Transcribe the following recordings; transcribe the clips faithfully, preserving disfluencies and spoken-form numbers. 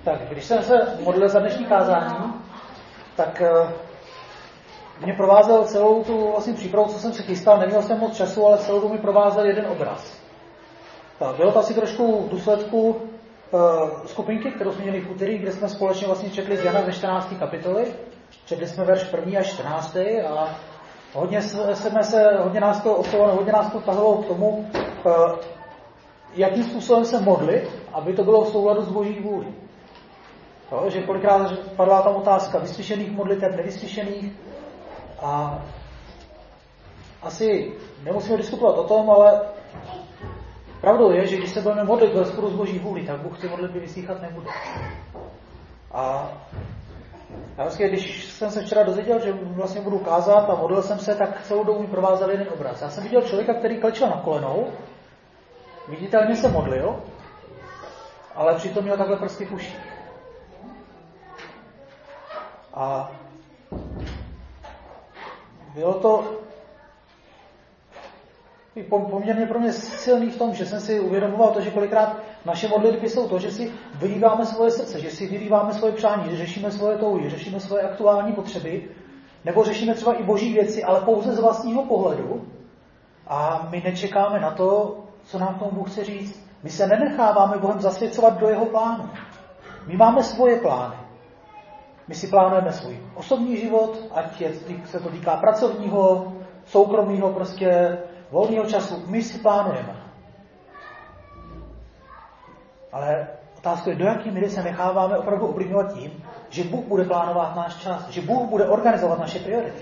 Tak, když jsem se modlil za dnešní kázání, tak mě provázel celou tu vlastně přípravu, co jsem se chystal, neměl jsem moc času, ale celou tu mi provázel jeden obraz. Tak, bylo to asi trošku v důsledku uh, skupinky, kterou jsme měli v úterý, kde jsme společně vlastně četli z Jana ve čtrnácté kapitoly. Četli jsme verš první až čtrnáctý a hodně, jsme se, hodně nás to oslovilo, hodně nás to tahovalo k tomu, uh, jakým způsobem se modlit, aby to bylo v souladu s Boží vůlí. No, že kolikrát padla tam otázka vyslyšených modlitev, nevyslyšených a asi nemusíme diskutovat o tom, ale pravdou je, že když se budeme modlit v rozporu s Boží vůlí, tak Bůh ty modlitby vyslýchat nebude. A já vlastně, když jsem se včera dozvěděl, že vlastně budu kázat a modlil jsem se, tak celou dobu mi provázel jeden obraz. Já jsem viděl člověka, který klečel na kolenou, viditelně se modlil, ale přitom měl takhle prsty v uších. A bylo to poměrně pro mě silný v tom, že jsem si uvědomoval to, že kolikrát naše modlitby jsou to, že si vylíváme svoje srdce, že si vylíváme svoje přání, že řešíme svoje touhy, řešíme svoje aktuální potřeby, nebo řešíme třeba i boží věci, ale pouze z vlastního pohledu a my nečekáme na to, co nám tomu Bůh chce říct. My se nenecháváme Bohem zasvěcovat do jeho plánu. My máme svoje plány. My si plánujeme svůj osobní život, ať je, se to týká pracovního, soukromého, prostě volného času. My si plánujeme. Ale otázka je, do jaké míry se necháváme opravdu ovlivňovat tím, že Bůh bude plánovat náš čas, že Bůh bude organizovat naše priority.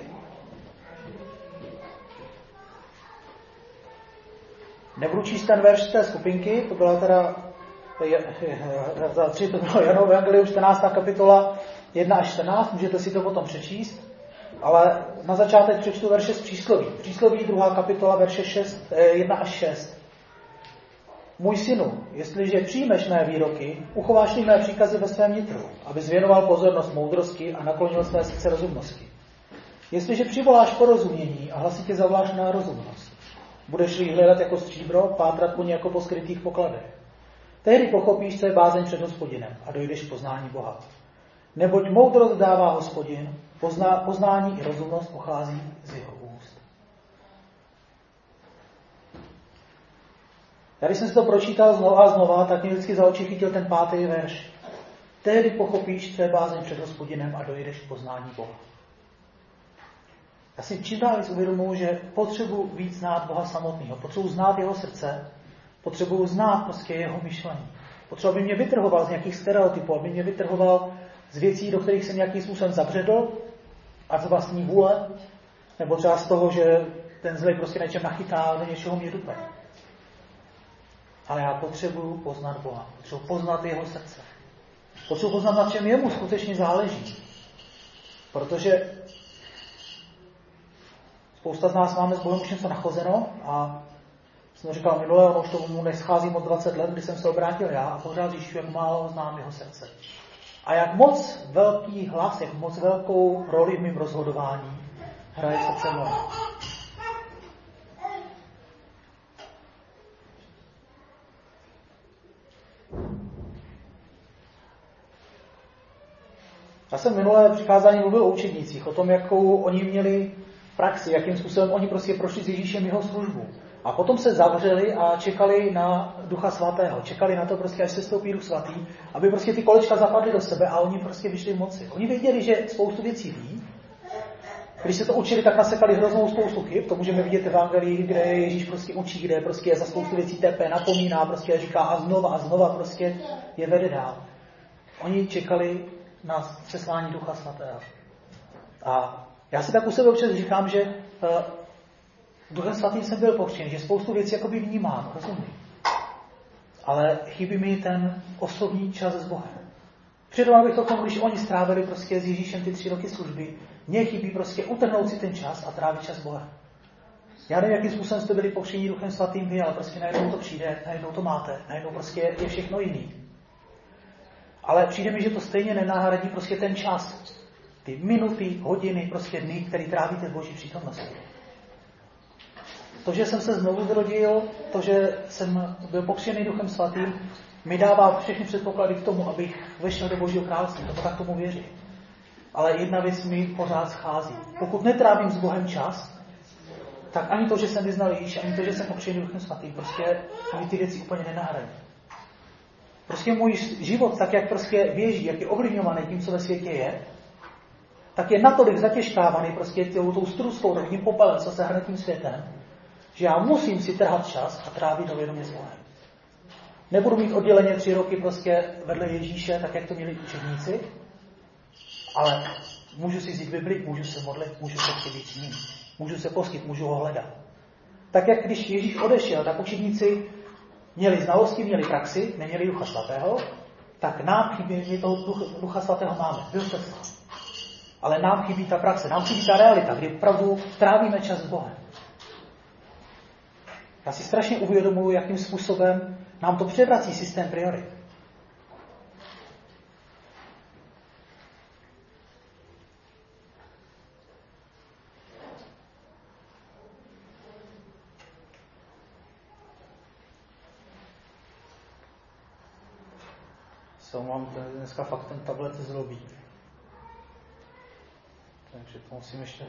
Nebudu číst ten verš z té skupinky, to byla teda za tři, to bylo Janovo evangelium, čtrnáctá kapitola, jedna až čtrnáct, můžete si to potom přečíst, ale na začátek přečtu verše z přísloví. Přísloví, druhá kapitola, verše šest, jedna až šest. Můj synu, jestliže přijmeš mé výroky, uchováš mé příkazy ve svém nitru, abys věnoval pozornost moudrosti a naklonil své srdce rozumnosti. Jestliže přivoláš porozumění a hlasitě zavoláš na rozumnost, budeš-li hledat jako stříbro, pátrat po ní jako po skrytých pokladech. Tehdy pochopíš, co je bázeň před Hospodinem a dojdeš k poznání Boha. Neboť moudrost dává Hospodin, pozná, poznání i rozumnost pochází z jeho úst. Já když jsem si to pročítal znova a znova, tak mě vždycky za oči chytil ten pátý verš. Tehdy pochopíš, co je bázeň před Hospodinem a dojdeš k poznání Boha. Já si čím dál víc uvědomuji, že potřebuji víc znát Boha samotného, potřebuji znát jeho srdce, potřebuji znát prostě jeho myšlení. Potřebuji, aby mě vytrhoval z nějakých stereotypů, aby mě vytrhoval z věcí, do kterých jsem nějakým způsobem zabředl, a z vlastní vůle, nebo třeba z toho, že ten zlej prostě něčem nachytá a do něčeho mě dupe. Ale já potřebuji poznat Boha, potřebuji poznat jeho srdce. Potřebuji poznat, na čem jemu skutečně záleží. Protože spousta z nás máme s Bohem už něco nachozeno a jsem říkal minule, ono už tomu nescházím od dvacet let, kdy jsem se obrátil já a pořád zjišťuji, jak málo znám jeho srdce. A jak moc velký hlas, jak moc velkou roli v mém rozhodování hraje srdce moje. Já jsem minulé přikázání mluvil o učednících, o tom, jakou oni měli praxi, jakým způsobem oni prostě prošli s Ježíšem jeho službu. A potom se zavřeli a čekali na Ducha Svatého. Čekali na to prostě, až se stoupí Duch Svatý, aby prostě ty kolečka zapadly do sebe a oni prostě vyšli v moci. Oni věděli, že spoustu věcí ví. Když se to učili, tak nasekali hroznou spoustu chyb. To můžeme vidět v Evangelii, kde Ježíš prostě učí, kde prostě za spoustu věcí tepe, napomíná, prostě říká a znova a znova prostě je vede dál. Oni čekali na seslání Ducha Svatého. A já si tak u sebe občas říkám, že uh, Duchem Svatým jsem byl pokřtěn, že spoustu věcí jakoby vnímám, rozumím. Ale chybí mi ten osobní čas s Bohem. Přirovnal bych to k tomu, když oni strávili prostě s Ježíšem ty tři roky služby, mně chybí prostě utrhnout si ten čas a trávit čas s Bohem. Já nevím, jakým způsobem jste byli pokřtěni Duchem Svatým vy, ale prostě najednou to přijde, najednou to máte, najednou prostě je všechno jiný. Ale přijde mi, že to stejně nenahradí prostě ten čas. Ty minuty, hodiny, prostě dny, který trávíte v Boží přítomnosti. To, že jsem se znovu zrodil, to, že jsem byl pokřtěný Duchem Svatým, mi dává všechny předpoklady k tomu, abych vešel do Božího království, tomu tak tomu věřím. Ale jedna věc mi pořád schází. Pokud netrávím s Bohem čas, tak ani to, že jsem vyznal Ježíše, ani to, že jsem občený Duchem Svatým, prostě mi ty věci úplně nenahradí. Prostě můj život, tak jak prostě běží, jak je ovlivňovaný tím, co ve světě je, tak je natolik zatěžkávaný prostě tou, tou struskou, takovým popelem, co se hrne tím světem, že já musím si trhat čas a trávit ho vědomě s Bohem. Nebudu mít odděleně tři roky prostě vedle Ježíše, tak jak to měli učedníci, ale můžu si vzít Bibli, můžu se modlit, můžu se přijít s ním, můžu se postit, můžu ho hledat. Tak jak když Ježíš odešel, tak učedníci měli znalosti, měli praxi, neměli Ducha Svatého, tak nám chybí, my toho ducha, ducha Svatého máme, byl cesta. Ale nám chybí ta praxe, nám chybí ta realita, kdy opravdu trávíme čas s Bohem. Já si strašně uvědomuji, jakým způsobem nám to převrací systém priorit. Co mám dneska fakt ten tablet zlobí. Takže to musím ještě...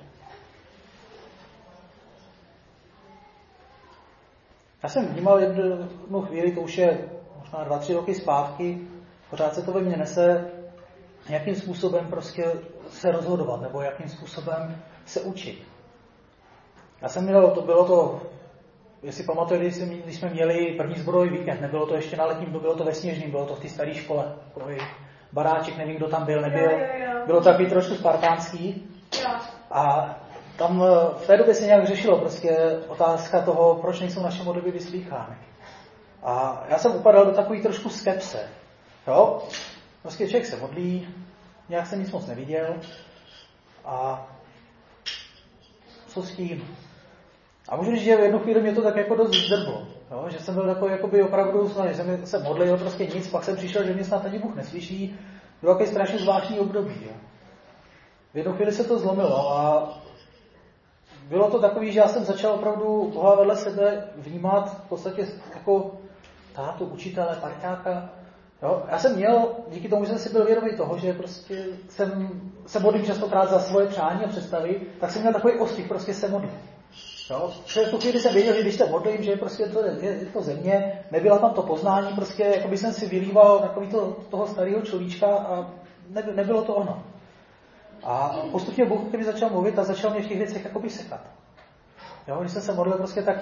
Já jsem vnímal jednu chvíli, to už je možná dva, tři roky zpátky, pořád se to ve mně nese, jakým způsobem prostě se rozhodovat, nebo jakým způsobem se učit. Já jsem měl, to bylo to, jestli pamatujete, když jsme měli první sborový víkend, nebylo to ještě na letním, bylo to ve Sněžným, bylo to v té staré škole, takový baráček, nevím, kdo tam byl, nebyl, bylo to takový trošku spartánský. A tam v té době se nějak řešilo prostě otázka toho, proč nejsou naše modlitby vyslýchány. A já jsem upadal do takový trošku skepse. Jo? Prostě člověk se modlí, nějak jsem nic moc neviděl a co s tím? A můžu říct, že v jednu chvíli mě to tak jako dost zdrblo. Jo? Že jsem byl takový jakoby opravdu, že jsem se modlil prostě nic, pak jsem přišel, že mě snad ani Bůh neslyší. Bylo takový strašně zvláštní období. Jo? V jednu chvíli se to zlomilo a bylo to takový, že já jsem začal opravdu Boha vedle sebe vnímat v podstatě jako tátu, učitele, parťáka. Jo? Já jsem měl, díky tomu, že jsem si byl vědomý toho, že prostě jsem se modlím častokrát za svoje přání a představy, tak jsem měl takový ostych prostě se modlit. Jo? V tu chvíli jsem věděl, že když se modlím, že prostě to je, je to země, nebyla tam to poznání, prostě jako by jsem si vylíval takový to, toho starého človíčka a ne, nebylo to ono. A postupně Bůh mi začal mluvit a začal mě v těch věcech jakoby sekat. Jo, když jsem se modlil prostě tak,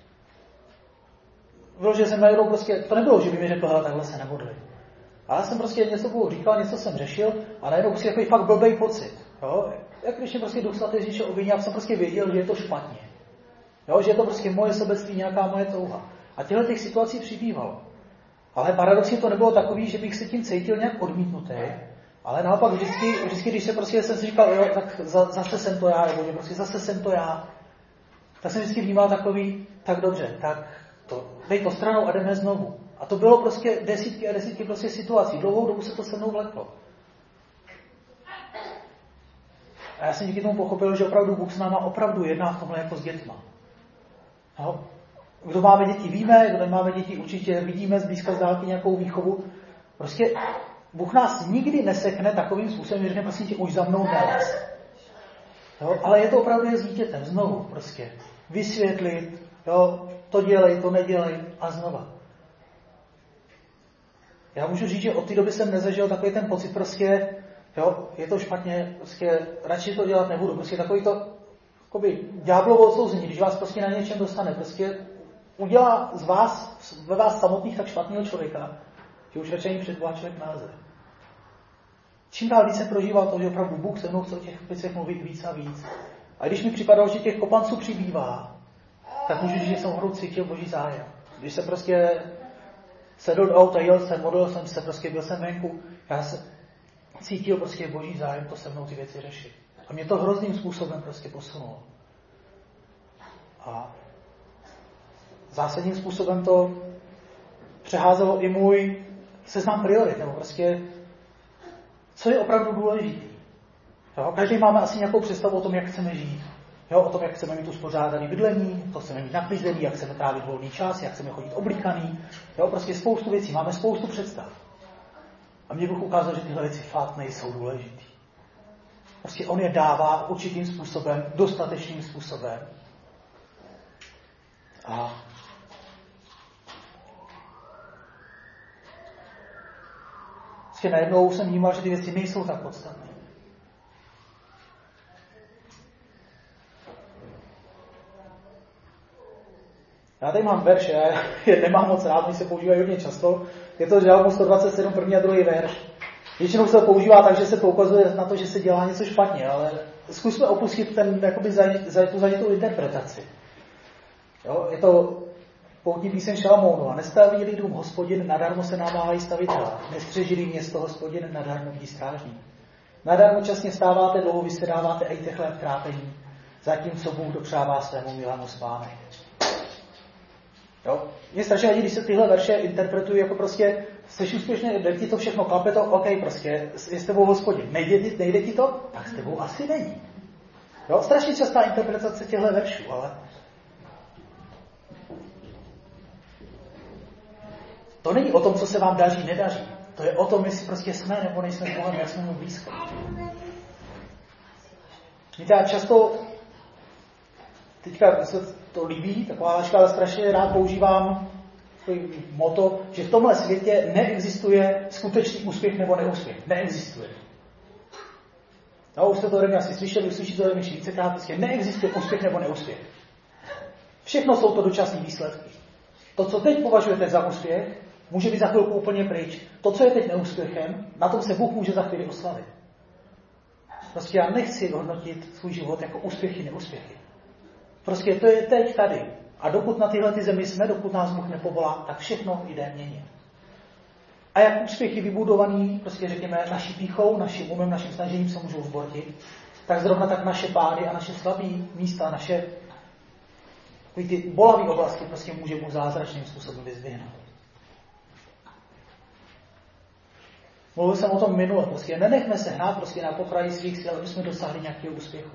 bylo, že jsem najednou prostě, to nebylo, že by mi řekl, hele, takhle se nemodli. Ale já jsem prostě něco Bůh říkal, něco jsem řešil a najednou prostě takový fakt blbej pocit. Jo, jak když mě prostě Duch Svatý Ježíše obvinil, já jsem prostě věděl, že je to špatně. Jo, že je to prostě moje sobectví, nějaká moje touha. A těchto těch situací přibývalo. Ale paradoxně to nebylo takový, že bych se tím cítil nějak odmítnutý. Ale naopak vždycky, vždycky když se prostě jsem si říkal, jo, tak za, zase jsem to já, nebo že prostě zase jsem to já, tak jsem vždycky vnímal takový, tak dobře, tak to, dej to stranou a jdeme znovu. A to bylo prostě desítky a desítky prostě situací. Dlouhou dobu se to se mnou vleklo. A já jsem díky tomu pochopil, že opravdu Bůh s náma opravdu jedná v tomhle jako s dětma. No. Kdo máme děti, víme, kdo nemáme děti, určitě vidíme zblízka z dálky nějakou výchovu. Prostě Bůh nás nikdy nesekne takovým způsobem, že řekne, prosím tě, už za mnou nelez. Jo? Ale je to opravdu s dítětem, znovu prostě. Vysvětlit, jo? To dělej, to nedělej a znova. Já můžu říct, že od té doby jsem nezažil takový ten pocit prostě, jo, je to špatně, prostě radši to dělat nebudu. Prostě takový to, jakoby ďáblovo odsouzení, když vás prostě na něčem dostane, prostě udělá z vás, ve vás samotných tak špatného člověka, že už radši před Boha člověk náleze. Čím dál víc jsem prožíval to, že opravdu Bůh se mnou chce o těch věcech mluvit víc a víc. A když mi připadalo, že těch kopanců přibývá, tak můžu říct, že jsem opravdu cítil Boží zájem. Když jsem prostě sedl do auta, jel jsem, modlil jsem se, prostě byl jsem venku, já jsem cítil prostě Boží zájem to se mnou ty věci řešit. A mě to hrozným způsobem prostě posunulo. A zásadním způsobem to přeházelo i můj seznam priorit, nebo prostě co je opravdu důležitý. Jo? Každý máme asi nějakou představu o tom, jak chceme žít. Jo, o tom, jak chceme mít uspořádaný bydlení, to chceme mít naklizený, jak chceme trávit volný čas, jak chceme chodit oblíkaný. Jo, prostě spoustu věcí, máme spoustu představ. A mě Bůh ukázal, že tyhle věci fakt nejsou důležitý. Prostě on je dává určitým způsobem, dostatečným způsobem. A prostě najednou jsem vnímal, že ty věci nejsou tak podstatné. Já tady mám verše, já je nemám moc rád, oni se používají hodně často. Je to Žalmu sto dvacet sedm, první a druhý verš. Většinou se to používá tak, že se poukazuje na to, že se dělá něco špatně, ale zkusme opustit ten, jakoby, za, za tu zažitou interpretaci. Jo? Je to poutní píseň Šalamounova. Nestaví dům Hospodin, nadarmo se namáhají stavitelé. Nestřežili město Hospodin, nadarmo vidí strážník. Nadarmo časně stáváte, dlouho vysedáváte a jíte chléb trápení, zatímco Bůh dopřává svému milému spánek. Jo? Mě strašně vadí, když se tyhle verše interpretují jako prostě jsi úspěšně, jde ti to všechno, klape to, OK, prostě je s tebou Hospodin. Nejde, nejde ti to? Tak s tebou asi není. Jo? Strašně častá interpretace těchto veršů, ale to není o tom, co se vám daří, nedaří. To je o tom, jestli prostě jsme nebo nejsme s Bohem, jak jsme mu blízko. Víte, já často teďka se to líbí, taková láška, ale strašně rád používám motto, že v tomhle světě neexistuje skutečný úspěch nebo neúspěch. Neexistuje. No, už jste to ode asi slyšeli, uslyšíte to ode mě vícekrát, prostě neexistuje úspěch nebo neúspěch. Všechno jsou to dočasné výsledky. To, co teď považujete za úspěch, může být za chvilku úplně pryč. To, co je teď neúspěchem, na tom se Bůh může za chvíli oslavit. Prostě já nechci hodnotit svůj život jako úspěchy, neúspěchy. Prostě to je teď tady. A dokud na tyhle ty zemi jsme, dokud nás Bůh nepovolá, tak všechno jde měnit. A jak úspěchy vybudovaný, prostě řekněme, naší pýchou, naším umem, naším snažením se můžou zbortit, tak zrovna tak naše pády a naše slabé místa, naše ty bolavé oblasti prostě může Bůh zázračným způsobem vyzdvihnout. Mluvil jsem o tom minule, prostě nenechme se hnát prostě na pokraji svých sil, aby jsme dosáhli nějakého úspěchu.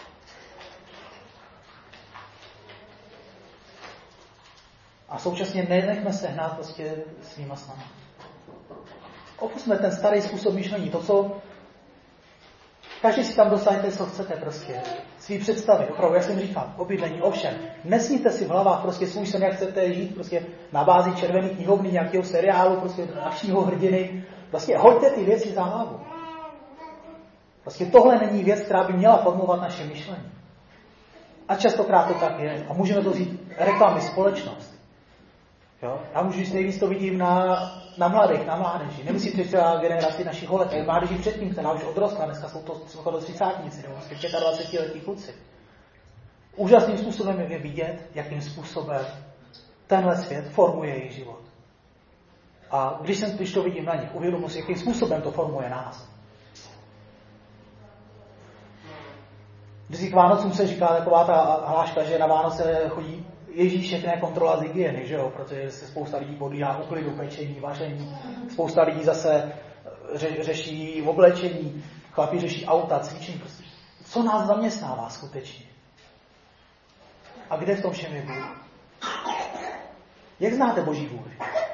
A současně nenechme se hnát prostě svýma snama. Opustme ten starý způsob myšlení, to, co každý si tam dosáhnete, co chcete prostě. Svý představy, opravdu, jak jsem říkal, obydlení, ovšem. Nesmíte si v hlavách prostě svůj sen, jak chcete žít prostě na bázi červený knihovny, nějakého seriálu, prostě akčního hrdiny. Prostě hoďte ty věci za hlavu. Prostě tohle není věc, která by měla formovat naše myšlení. A častokrát to tak je. A můžeme to říct reklamy, společnost. Jo? Já můžu říct, nejvíc to vidím na, na mladých, na mládeži. Nemusíte třeba generaci našich holek, ale mládeži předtím, která už odrostla, dneska jsou to skoro třicátníci, nebo dvacetiletí kluci. Úžasným způsobem je vidět, jakým způsobem tenhle svět formuje jejich život. A když, jsem, když to vidím na nich, uvědomuji si, jakým způsobem to formuje nás. Vždycky k Vánocům se říká taková ta hláška, že na Vánoce chodí Ježíšek, ne kontrola z hygieny, že jo? Protože se spousta lidí podíhá uklidu, pečení, vaření, spousta lidí zase ře, řeší oblečení, chlapi řeší auta, cvičení. Prostě. Co nás zaměstnává skutečně? A kde v tom všem je Bůh? Jak znáte Boží vůli?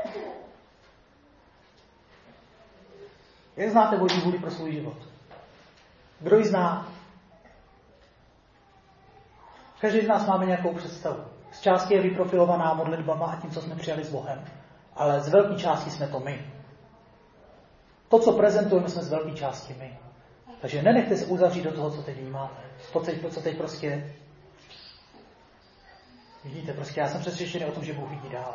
Jak znáte Boží vůli pro svůj život? Kdo ji zná? Každý z nás máme nějakou představu. Z části je vyprofilovaná modlitbama a tím, co jsme přijali s Bohem. Ale z velké části jsme to my. To, co prezentujeme, jsme z velké části my. Takže nenechte se uzavřít do toho, co teď vnímáte. To, to co teď prostě vidíte. Prostě já jsem přesvědčený o tom, že Bůh vidí dál.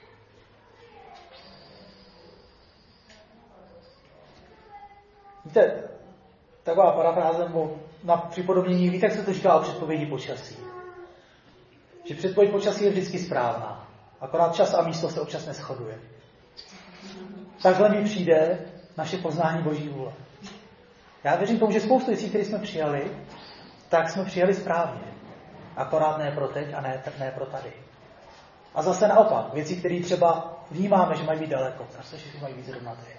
Víte, taková parafráze na připodobnění, víte, jak se to říká o předpovědi počasí. Že předpověď počasí je vždycky správná. Akorát čas a místo se občas neshoduje. Takhle mi přijde naše poznání Boží vůle. Já věřím tomu, že spoustu věcí, které jsme přijali, tak jsme přijali správně. Akorát ne pro teď a ne, ne pro tady. A zase naopak, věci, které třeba vnímáme, že mají být daleko, tak se všechny mají být zrovna tady.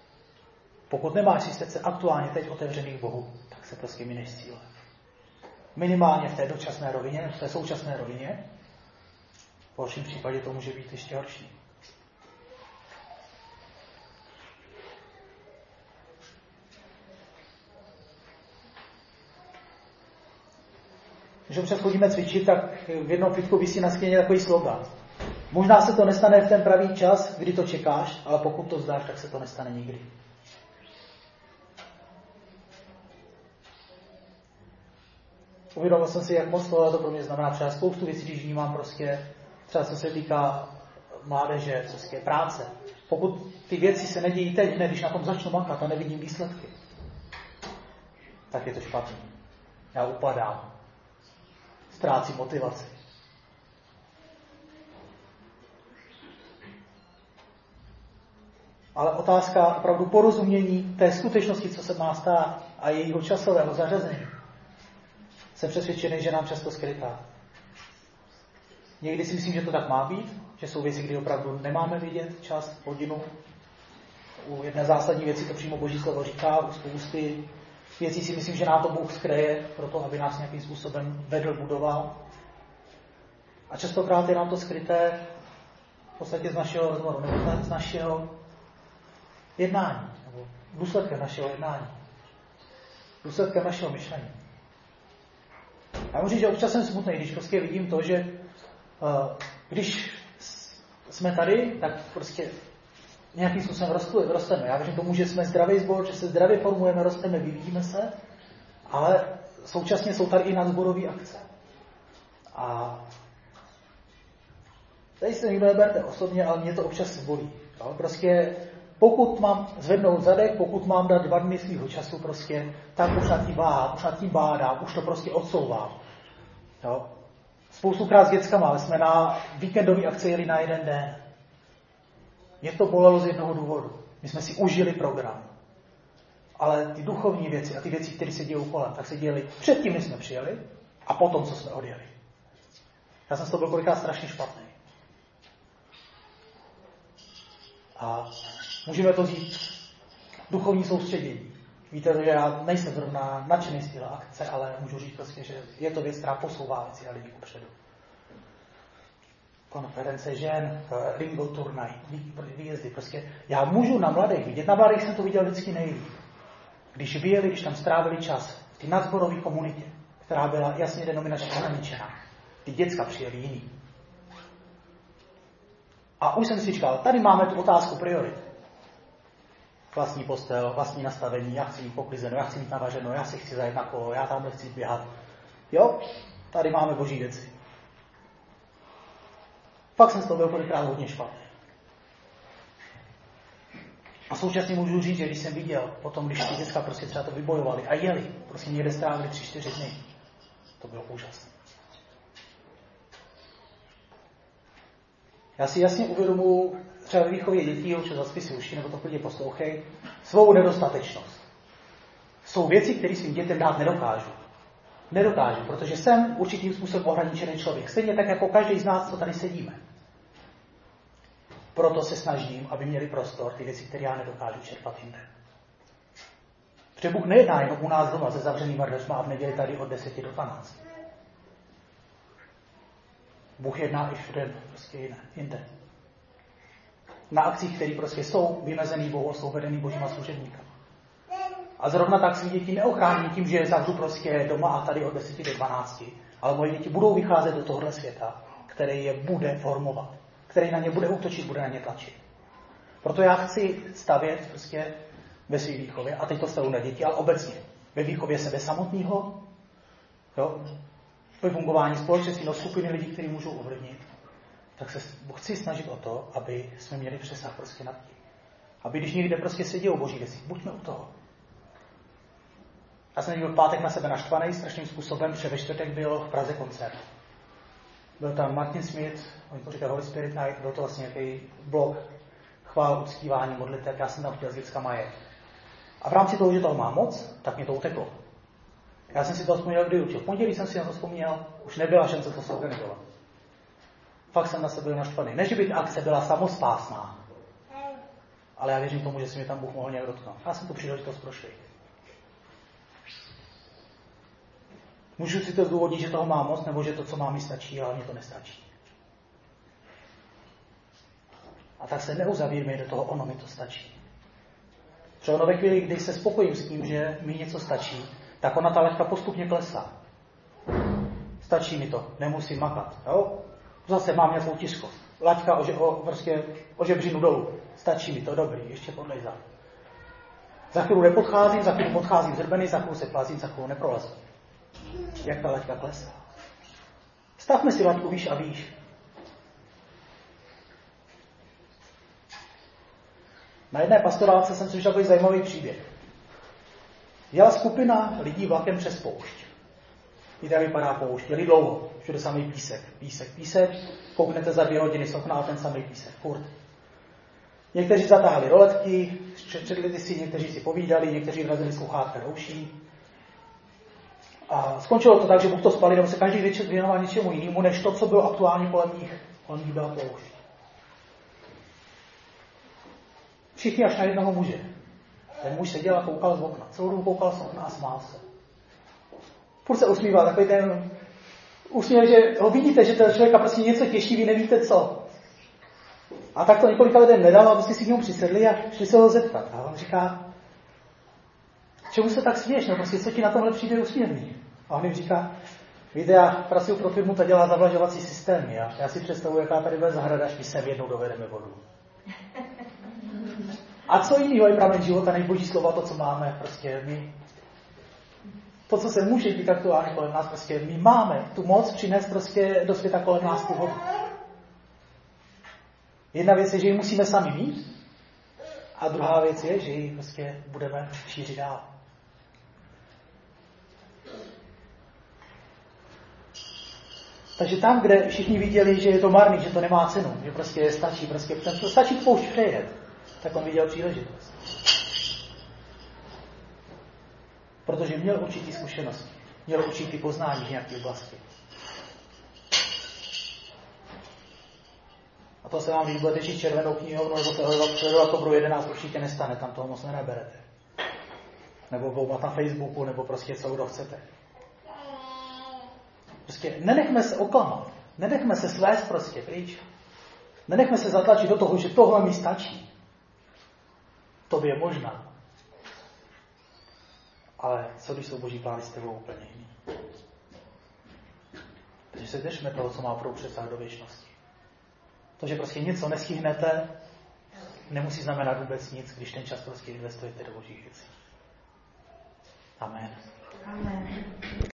Pokud nemáš si srdce aktuálně teď otevřený k Bohu, tak se prostě mineš s cílem. Minimálně v té dočasné rovině, v té současné rovině. V horším případě to může být ještě horší. Když občas chodíme cvičit, tak v jednom fitku visí na stěně takový slogan. Možná se to nestane v ten pravý čas, kdy to čekáš, ale pokud to zdáš, tak se to nestane nikdy. Uvědomil jsem si, jak moc to pro mě znamená. Třeba spoustu věcí, když vnímám prostě, třeba co se týká mládeže, co se týká práce. Pokud ty věci se nedějí teď, ne, když na tom začnu makat a nevidím výsledky, tak je to špatný. Já upadám. Ztrácím motivaci. Ale otázka opravdu porozumění té skutečnosti, co se má stát a jejího časového zařazení. Jsem přesvědčený, že nám často skrytá. Někdy si myslím, že to tak má být, že jsou věci, kdy opravdu nemáme vidět čas, hodinu. U jedné zásadní věci to přímo Boží slovo říká, u spousty věcí si myslím, že nám to Bůh skryje, proto aby nás nějakým způsobem vedl, budoval. A častokrát je nám to skryté v podstatě z našeho rozhovoru, nebo z našeho jednání, nebo důsledkem našeho jednání, důsledkem našeho myšlení. Já můžu říct, že občas jsem smutný, když prostě vidím to, že uh, když jsme tady, tak prostě nějakým způsobem rosteme. Já věřím tomu, že jsme zdravý sbor, že se zdravě formujeme, rosteme, vyvíjíme se, ale současně jsou tady i nadzborové akce. A tady se nikdo neberte osobně, ale mě to občas bolí. Jo? Prostě pokud mám zvednout zadek, pokud mám dát dva dny svýho času, prostě, tak už nad tím váhám, už nad tím bádám, už to prostě odsouvám. Jo? Spoustukrát s dětskama, ale jsme na víkendové akce jeli na jeden den. Mě to bolelo z jednoho důvodu. My jsme si užili program. Ale ty duchovní věci a ty věci, které se dějí kolem, tak se děly předtím, než jsme přijeli, a potom, co jsme odjeli. Já jsem z toho byl kolikrát strašně špatný. A můžeme to říct duchovní soustředění. Víte, že já nejsem zrovna nadšený z téhle akce, ale můžu říct prostě, že je to věc, která posouvá věci a lidi kupředu. Konference žen, ringo turnaj, výjezdy. Prostě já můžu na mladých vidět, na mladých jsem to viděl vždycky nejlíp. Když vyjeli, když tam strávili čas v té nadzborové komunitě, která byla jasně denominačně ohraničená, ty děcka přijeli jiný. A už jsem si říkal, tady máme tu otázku priorit. Vlastní postel, vlastní nastavení, já chci mít poklizeno, já chci mít navařeno, já si chci zajet na kolo, já tam chci běhat. Jo, tady máme boží věci. Fakt jsem z toho byl kolikrát hodně špatný. A současně můžu říct, že když jsem viděl, potom když ty děcka prostě třeba to vybojovali a jeli, prostě někde strávili tři, čtyři dny, to bylo úžasné. Já si jasně uvědomuji, třeba ve výchově dětí, určitě zase si uši, nebo to klidně poslouchej, svou nedostatečnost. Jsou věci, které svým dětem dát nedokážu. Nedokážu, protože jsem určitým způsobem ohraničený člověk. Stejně tak jako každý z nás, co tady sedíme. Proto se snažím, aby měli prostor ty věci, které já nedokážu čerpat jinde. Protože Bůh nejedná jenom u nás doma se zavřenýma dveřma a v neděli tady od deseti do dvanácti. Bůh jedná i všude prostě jiné, jinde. Na akcích, které prostě jsou vymezený Bohu a jsou vedený božíma služebníkama. A zrovna tak svý děti neochrání tím, že je zavřu prostě doma a tady od deseti do dvanácti. Ale moje děti budou vycházet do tohohle světa, který je bude formovat. Který na ně bude útočit, bude na ně tlačit. Proto já chci stavět prostě ve své výchově, a teď to stavu na děti, ale obecně. Ve výchově sebe samotného, jo, ve fungování společenství, no skupiny lidí, kteří můžou ovlivnit, tak se chci snažit o to, aby jsme měli přesah prostě nad tím. Aby když někde prostě se dějou boží věci, buďme u toho. Já jsem byl v pátek na sebe naštvaný strašným způsobem, protože ve čtvrtek byl v Praze koncert. Byl tam Martin Smith, oni to říkají Holy Spirit Night, byl to vlastně nějaký blok chvál, uctívání, modliteb, já jsem tam chtěl s dětskama jet. A v rámci toho, že toho mám moc, tak mě to uteklo. Já jsem si to vzpomněl, kdy učil. V pondělí jsem si na to vzpomněl, už nebyla šance to zorganizovat. Fakt jsem na sebe byl naštvaný. Ne, že by ta akce byla samospásná, ale já věřím tomu, že si mě tam Bůh mohl nějak dotknout. Já jsem tu příležitost prošli. Můžu si to zdůvodnit, že toho mám moc, nebo že to, co mám, mi stačí, ale mě to nestačí. A tak se neuzavírme do toho, ono mi to stačí. Třeba ono ve chvíli, kdy se spokojím s tím, že mi něco stačí, tak ona ta laťka postupně klesá. Stačí mi to, nemusím makat. Jo? Zase mám nějakou tiskost. Laťka o, o, prostě o žebřinu dolů. Stačí mi to, dobrý, ještě podlejzám. Za chvíli nepodcházím, za chvíli podcházím zrbený, za chvíli se plazím, za chvíli neprolezím. Jak ta laťka klesá. Stavme si laťku výš a výš. Na jedné pastorálce jsem slyšel takový zajímavý příběh. Jela skupina lidí vlakem přes poušť. Víte, jak vypadá poušť. Jeli dlouho, všude samý písek, písek, písek. Kouknete za dvě hodiny z okna a ten samý písek, furt. Někteří zatáhli roletky, četli si, někteří si povídali, někteří vrazili sluchátka do uší. A skončilo to tak, že buď to spali, nebo se každý věnoval něčemu jinému, než to, co bylo aktuálně kolem nich. Kolem nich byla poušť. Všichni až na jednoho muže. Ten muž seděl a koukal z okna. Celou dobu koukal z okna a smál se. Furt se usmíval, takový ten úsměv, že ho vidíte, že ten člověka prostě něco těší, vy nevíte co. A tak to několika lidem nedal a prostě si k němu přisedli a šli se ho zeptat. A on říká, čemu se tak směješ? No prostě, co ti na tomhle přijde úsměvný? A on jim říká, víte, já pracuji pro firmu, ta dělá zavlažovací systémy. A já si představuji, jaká tady bude zahrada, až my sem jednou dovedeme vodu. A co jiného je pramen života, než boží slova, to, co máme, prostě my. To, co se může dít aktuálně kolem nás, prostě my máme tu moc přinést prostě do světa kolem nás tu vodu. Jedna věc je, že ji musíme sami mít, a druhá věc je, že ji prostě budeme šířit dál. Takže tam, kde všichni viděli, že je to marný, že to nemá cenu, že prostě stačí, prostě to stačí poušť přejet, tak on viděl příležitost. Protože měl určitý zkušenosti, měl určitý poznání v nějaké oblasti. A to se vám, když budete číst červenou knihovnu nebo sledovat Tobru jedenáct, určitě nestane, tam toho moc nenaberete. Nebo bouvat na Facebooku, nebo prostě co kdo chcete. Prostě nenechme se oklamat, nenechme se svést prostě pryč. Nenechme se zatlačit do toho, že tohle mi stačí. Tobě možná. Ale co když jsou boží plány s tebou úplně jiný? Takže se držme toho, co má pro přesah do věčnosti. To, že prostě něco nestihnete, nemusí znamenat vůbec nic, když ten čas prostě investujete do božích věcí. Amen. Amen.